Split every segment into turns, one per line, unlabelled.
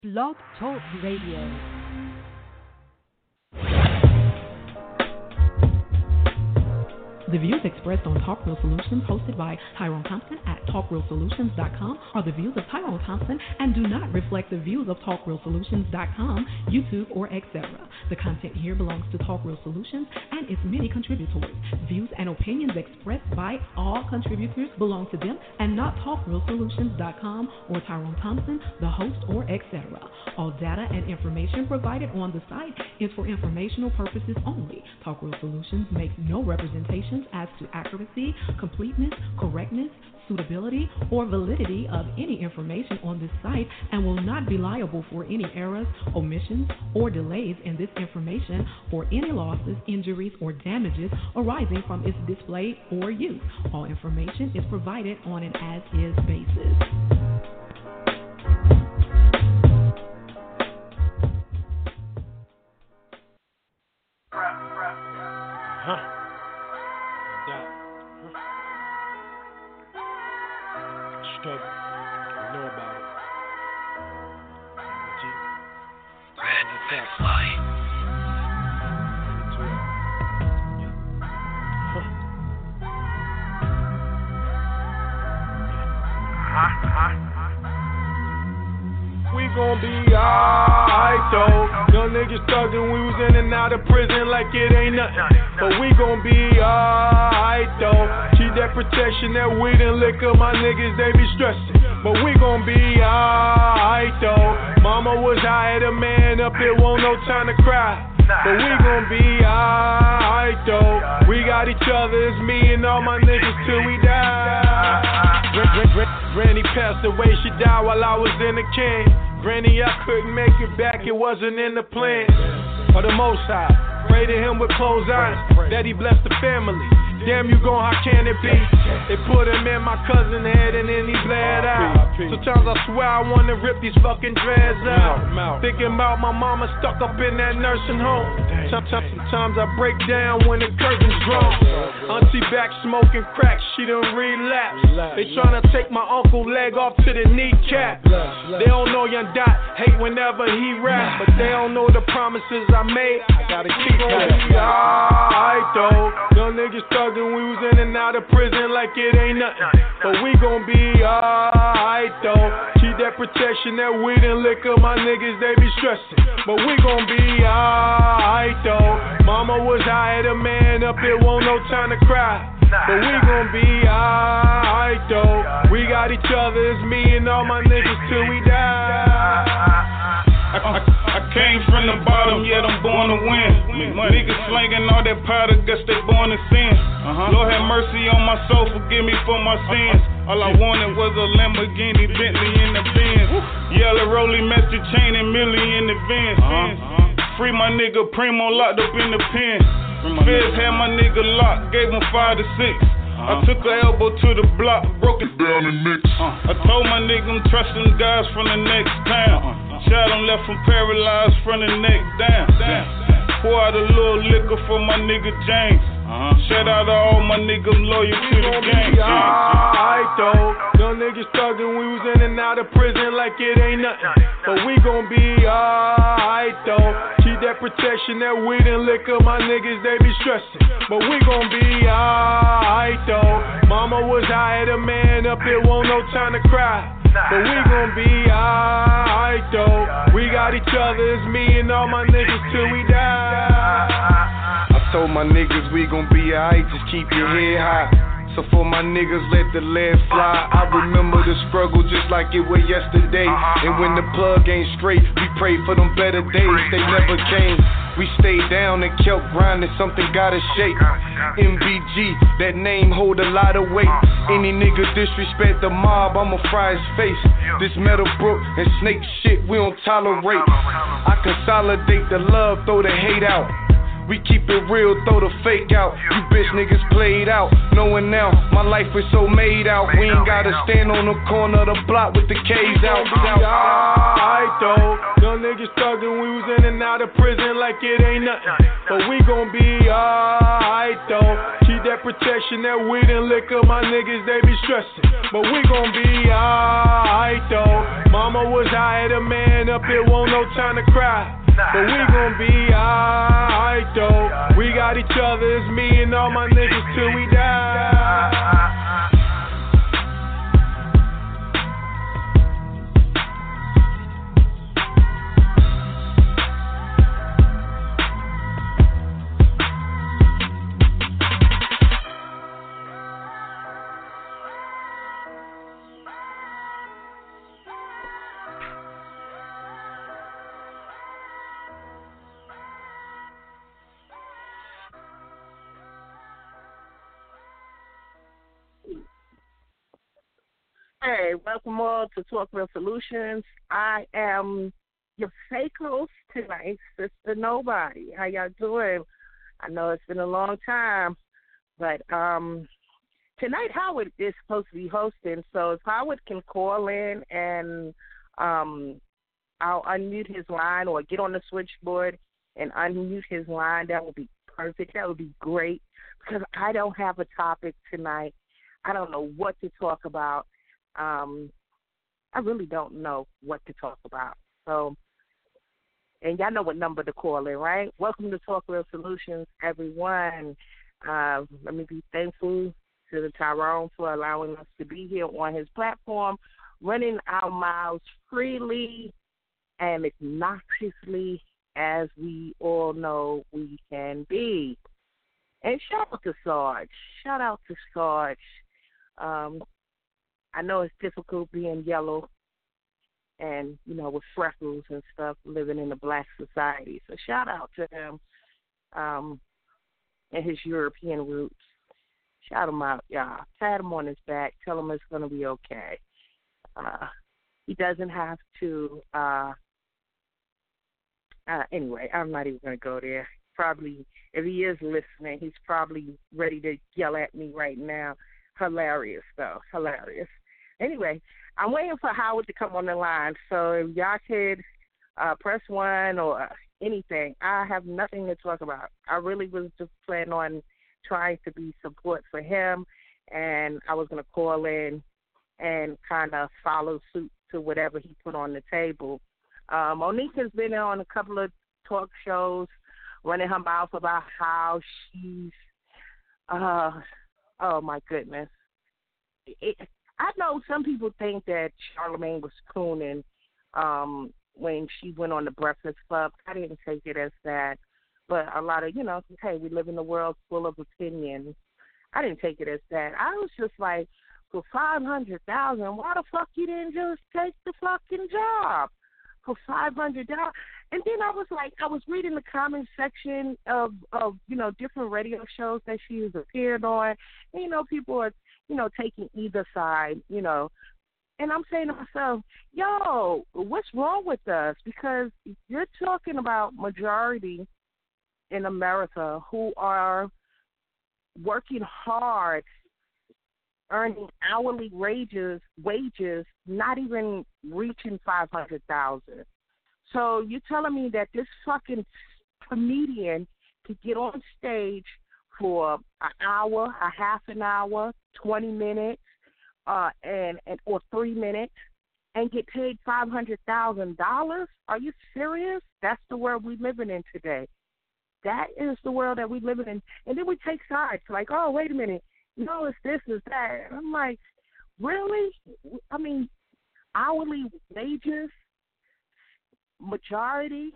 Blog Talk Radio. The views expressed on Talk Real Solutions, hosted by Tyrone Thompson at TalkRealSolutions.com, are the views of Tyrone Thompson and do not reflect the views of TalkRealSolutions.com, YouTube, or etc. The content here belongs to Talk Real Solutions and its many contributors. Views and opinions expressed by all contributors belong to them and not TalkRealSolutions.com or Tyrone Thompson, the host, or etc. All data and information provided on the site is for informational purposes only. Talk Real Solutions makes no representation as to accuracy, completeness, correctness, suitability, or validity of any information on this site and will not be liable for any errors, omissions, or delays in this information or any losses, injuries, or damages arising from its display or use. All information is provided on an as-is basis.
Struggle. I know about it.
Red McFly.
We gon' be alright though. Young niggas thuggin', we was in and out of prison like it ain't nothing. But we gon' be alright though. Keep that protection, that weed and liquor, my niggas they be stressing. But we gon' be alright though. Mama was high, had a man up, it won't no time to cry. But we gon' be alright though. We got each other, it's me and all my niggas till we die. Granny passed away, she died while I was in the can. Granny, I couldn't make it back, it wasn't in the plan. For the Most High, pray to him with closed eyes, that he bless the family. Damn, you gon', how can it be? They put him in my cousin's head and then he bled out. Sometimes I swear I wanna rip these fucking dreads out. Thinking about my mama stuck up in that nursing home. Sometimes I break down when the curtains drawn. Auntie back smoking crack, she done relapse. They tryna take my uncle leg off to the kneecap. They don't know Young Dot hate whenever he rap, but they don't know the promises I made. I gotta keep going. Alright though, young niggas thuggin', we was in and out of prison like it ain't nothing. But we gon' be alright though. Keep that protection, that weed and liquor, my niggas they be stressing. But we gon' be alright though. Mama was high, had a man up, it won't no time to cry. But we gon' be alright though. We got each other, it's me and all my niggas till we die.
I came from the bottom, yet I'm born to win. Niggas slanging all that powder, guess they born to sin. Lord have mercy on my soul, forgive me for my sins. All I wanted was a Lamborghini, Bentley in the Benz. Yellow Rollie, Master Chain, and Millie in the Benz. Free my nigga Primo locked up in the pen. Feds had my nigga locked, gave him 5 to 6. I took an elbow to the block, broke it down and mix. I told my nigga I'm trusting guys from the next town. Shot him, left him paralyzed from the neck down. Pour out a little liquor for my nigga James. Shout out to all my niggas loyal to the gang.
Alright though, young niggas thuggin', we was in and out of prison like it ain't nothing. But we gon' be alright though. Keep that protection, that weed and liquor, my niggas they be stressing. But we gon' be alright though. Mama was high, had a man up, it won't no time to cry. But we gon' be alright though. We got each other, it's me and all my niggas till we die.
I told my niggas we gon' be alright, just keep your head high. So for my niggas, let the lead fly. I remember the struggle just like it was yesterday. And when the plug ain't straight, we pray for them better days. They never came. We stayed down and kept grinding, something gotta shake. MBG, that name hold a lot of weight. Any nigga disrespect the mob, I'ma fry his face. This Meadowbrook and Snake shit we don't tolerate. I consolidate the love, throw the hate out. We keep it real, throw the fake out. You bitch niggas played out. Knowing now, my life is so made out. We ain't gotta stand on the corner of the block with the K's out.
Alright though, young niggas thuggin', we was in and out of prison like it ain't nothing. But we gon' be alright though. Keep need that protection, that weed and liquor, my niggas, they be stressing. But we gon' be alright though. Mama was high, the man up here, won't no time to cry. But we gon' be alright though. We got each other, it's me and all my niggas till we die.
Hey, welcome all to Talk Real Solutions. I am your fake host tonight, Sister Nobody. How y'all doing? I know it's been a long time, but tonight Howard is supposed to be hosting, so if Howard can call in and I'll unmute his line or get on the switchboard and unmute his line, that would be perfect. That would be great because I don't have a topic tonight. I don't know what to talk about. I really don't know what to talk about. So, and y'all know what number to call in, right? Welcome to Talk Real Solutions, everyone. Let me be thankful to the Tyrone for allowing us to be here on his platform, running our mouths freely and obnoxiously as we all know we can be. And shout out to Sarge. Shout out to Sarge. I know it's difficult being yellow and, you know, with freckles and stuff, living in a black society. So shout out to him and his European roots. Shout him out, y'all. Pat him on his back. Tell him it's going to be okay. He doesn't have to. Anyway, I'm not even going to go there. Probably, if he is listening, he's probably ready to yell at me right now. Hilarious, though. Hilarious. Anyway, I'm waiting for Howard to come on the line. So if y'all could press 1 or anything, I have nothing to talk about. I really was just planning on trying to be support for him, and I was going to call in and kind of follow suit to whatever he put on the table. Monique has been on a couple of talk shows running her mouth about how she's, oh, my goodness. I know some people think that Charlamagne was crooning when she went on the Breakfast Club. I didn't take it as that. But a lot of, hey, we live in a world full of opinions. I didn't take it as that. I was just like, for $500,000, why the fuck you didn't just take the fucking job for $500? And then I was like, I was reading the comment section of different radio shows that she has appeared on. And, people are, taking either side, And I'm saying to myself, yo, what's wrong with us? Because you're talking about majority in America who are working hard, earning hourly wages, not even reaching $500,000. So you're telling me that this fucking comedian could get on stage for an hour, a half an hour, 20 minutes, or 3 minutes, and get paid $500,000? Are you serious? That's the world we're living in today. That is the world that we're living in. And then we take sides, like, oh, wait a minute. No, it's this, it's that. And I'm like, really? I mean, hourly wages, majority,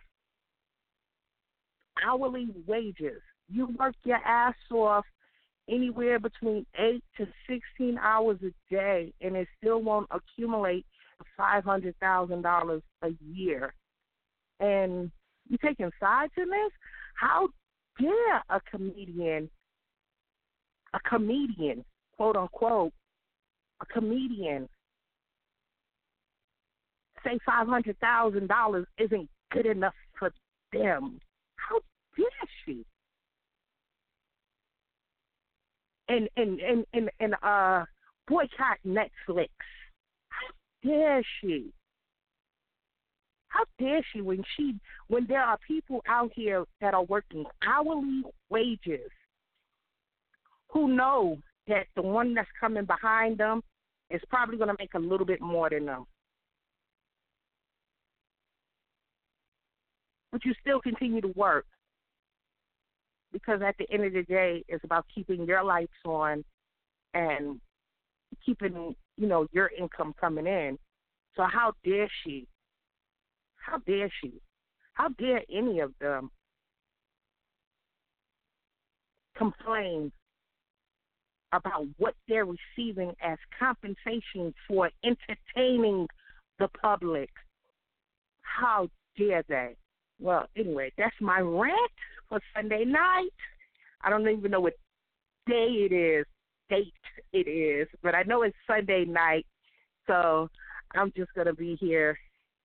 hourly wages. You work your ass off anywhere between 8 to 16 hours a day, and it still won't accumulate $500,000 a year. And you taking sides in this? How dare a comedian, quote unquote, a comedian say $500,000 isn't good enough for them? How dare she? And boycott Netflix. How dare she? How dare she when there are people out here that are working hourly wages who know that the one that's coming behind them is probably going to make a little bit more than them. But you still continue to work because at the end of the day, it's about keeping your lights on and keeping, your income coming in. So how dare she? How dare she? How dare any of them complain about what they're receiving as compensation for entertaining the public? How dare they? Well, anyway, that's my rant for Sunday night. I don't even know what date it is, but I know it's Sunday night, so I'm just going to be here.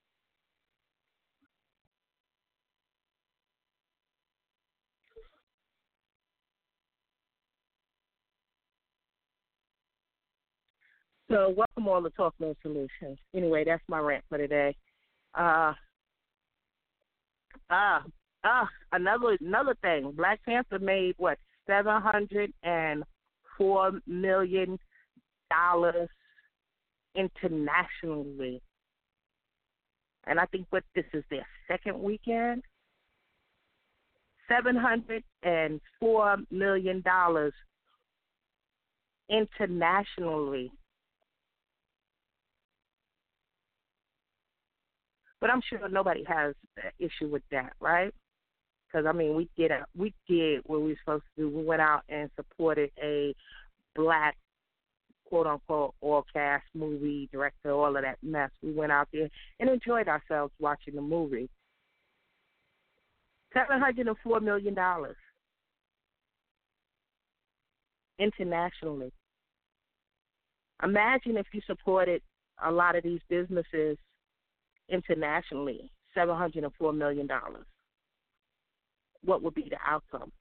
So welcome all to Talk No Solutions. Anyway, that's my rant for today. Another thing. Black Panther made $704 million internationally, and I think this is their second weekend. $704 million internationally. But I'm sure nobody has an issue with that, right? Because, we did what we were supposed to do. We went out and supported a black, quote-unquote, all-cast movie director, all of that mess. We went out there and enjoyed ourselves watching the movie. $704 million internationally. Imagine if you supported a lot of these businesses internationally, $704 million. What would be the outcome?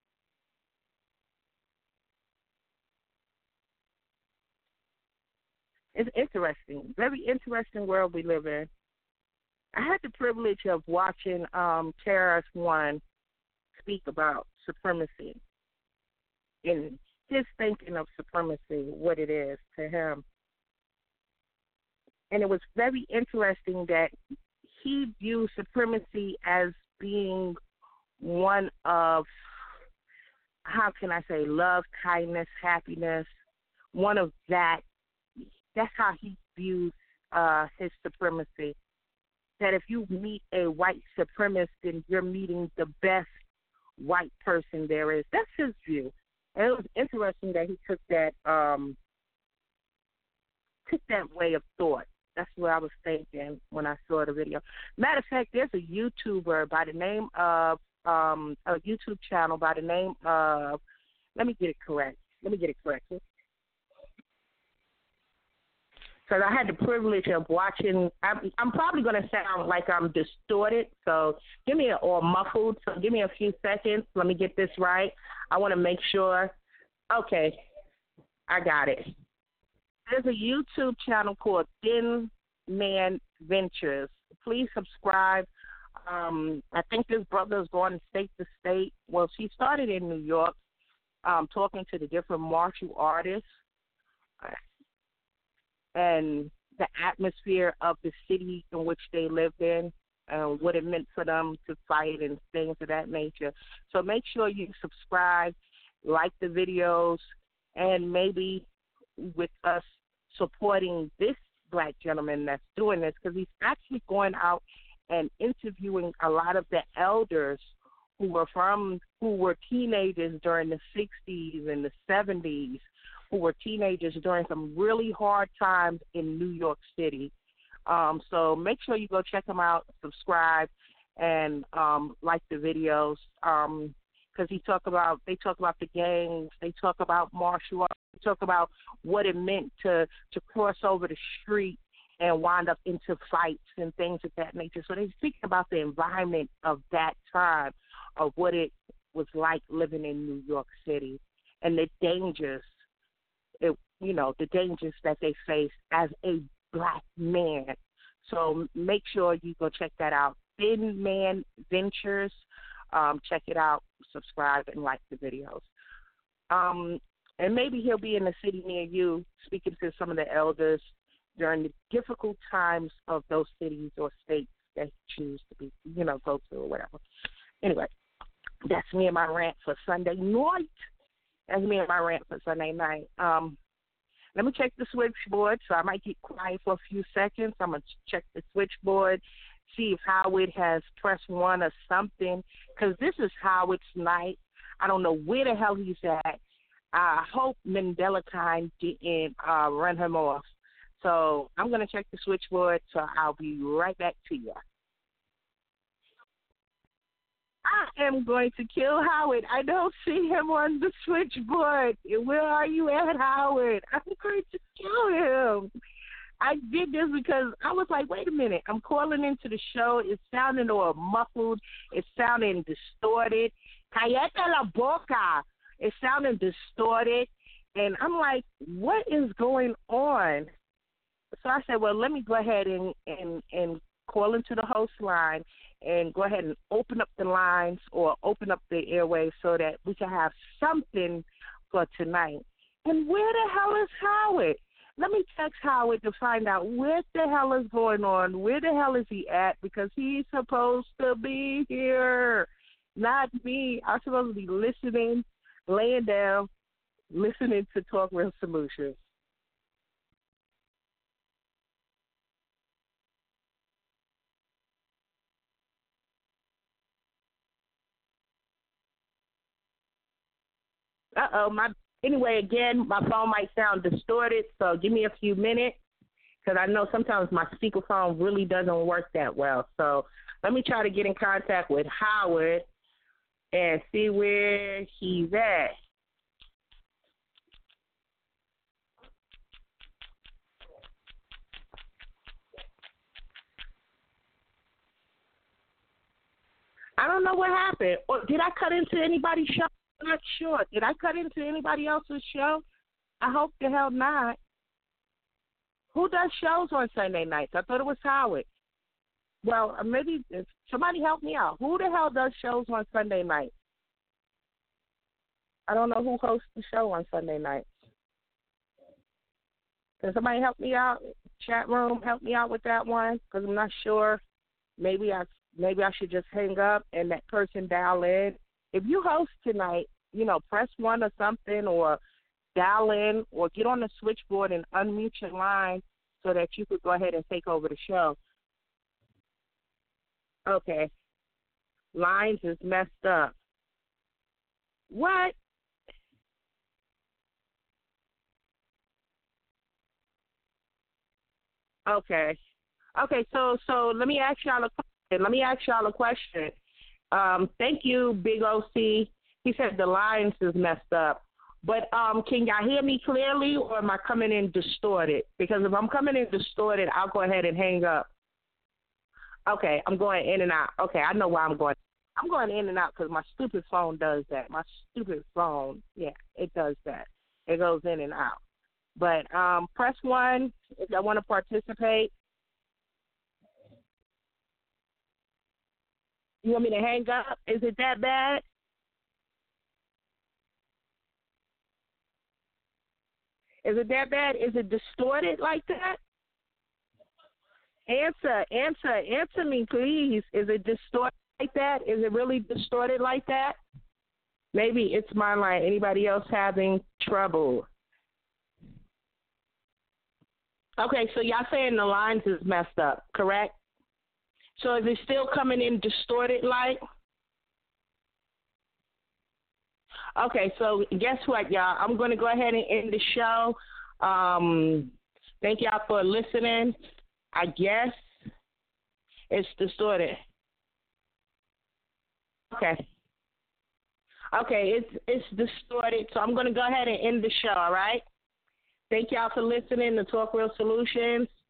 It's interesting, very interesting world we live in. I had the privilege of watching KRS-One speak about supremacy and his thinking of supremacy, what it is to him. And it was very interesting that he views supremacy as being one of, love, kindness, happiness, one of that. That's how he views his supremacy. That if you meet a white supremacist, then you're meeting the best white person there is. That's his view. And it was interesting that he took that way of thought. That's what I was thinking when I saw the video. Matter of fact, there's a YouTuber by the name of, a YouTube channel by the name of, let me get it correct. Because I had the privilege of watching. I'm probably going to sound like I'm distorted, so or muffled. So give me a few seconds. Let me get this right. I want to make sure. Okay, I got it. There's a YouTube channel called Thin Man Ventures. Please subscribe. I think this brother is going state to state. Well, she started in New York, talking to the different martial artists and the atmosphere of the city in which they lived in, what it meant for them to fight and things of that nature. So make sure you subscribe, like the videos, and maybe with us supporting this black gentleman that's doing this, because he's actually going out and interviewing a lot of the elders who were teenagers during the 60s and the 70s, who were teenagers during some really hard times in New York City. So make sure you go check them out, subscribe, and like the videos, because they talk about the gangs, they talk about martial arts, they talk about what it meant to cross over the street and wind up into fights and things of that nature. So they speak about the environment of that time, of what it was like living in New York City and the dangers, the dangers that they face as a black man. So make sure you go check that out. Thin Man Ventures. Check it out, subscribe, and like the videos. And maybe he'll be in a city near you speaking to some of the elders during the difficult times of those cities or states that he choose to be, go to or whatever. Anyway, that's me and my rant for Sunday night. That's me and my rant for Sunday night. Let me check the switchboard, so I might get quiet for a few seconds. I'm going to check the switchboard, see if Howard has pressed 1 or something, because this is Howard's night. I don't know where the hell he's at. I hope Mandela Kind didn't run him off. So I'm going to check the switchboard, so I'll be right back to you. I am going to kill Howard. I don't see him on the switchboard. Where are you at, Howard? I'm going to kill him. I did this because I was like, wait a minute. I'm calling into the show. It's sounding all muffled. It's sounding distorted. Cállate la boca. It's sounding distorted. And I'm like, what is going on? So I said, well, let me go ahead and call into the host line and go ahead and open up the lines or open up the airwaves so that we can have something for tonight. And where the hell is Howard? Let me text Howard to find out what the hell is going on. Where the hell is he at? Because he's supposed to be here, not me. I'm supposed to be listening, laying down, listening to Talk Real Solutions. Anyway, again, my phone might sound distorted, so give me a few minutes, because I know sometimes my speakerphone really doesn't work that well. So let me try to get in contact with Howard and see where he's at. I don't know what happened. Or did I cut into anybody's show? I'm not sure. Did I cut into anybody else's show? I hope the hell not. Who does shows on Sunday nights? I thought it was Howard. Well, maybe somebody help me out. Who the hell does shows on Sunday nights? I don't know who hosts the show on Sunday nights. Can somebody help me out? Chat room, help me out with that one, because I'm not sure. Maybe I should just hang up and that person dial in. If you host tonight, press 1 or something, or dial in, or get on the switchboard and unmute your line so that you could go ahead and take over the show. Okay. Lines is messed up. What? Okay. Okay, so let me ask y'all a question. Thank you, Big OC. He said the lines is messed up. But can y'all hear me clearly, or am I coming in distorted? Because if I'm coming in distorted, I'll go ahead and hang up. Okay, I'm going in and out. Okay, I know why I'm going. I'm going in and out because my stupid phone does that. My stupid phone, yeah, it does that. It goes in and out. But press 1 if y'all want to participate. You want me to hang up? Is it that bad? Is it that bad? Is it distorted like that? Answer me, please. Is it distorted like that? Is it really distorted like that? Maybe it's my line. Anybody else having trouble? Okay, so y'all saying the lines is messed up, correct? So is it still coming in distorted like? Okay, so guess what, y'all? I'm going to go ahead and end the show. Thank y'all for listening. I guess it's distorted. Okay, it's distorted, so I'm going to go ahead and end the show, all right? Thank y'all for listening to Talk Real Solutions.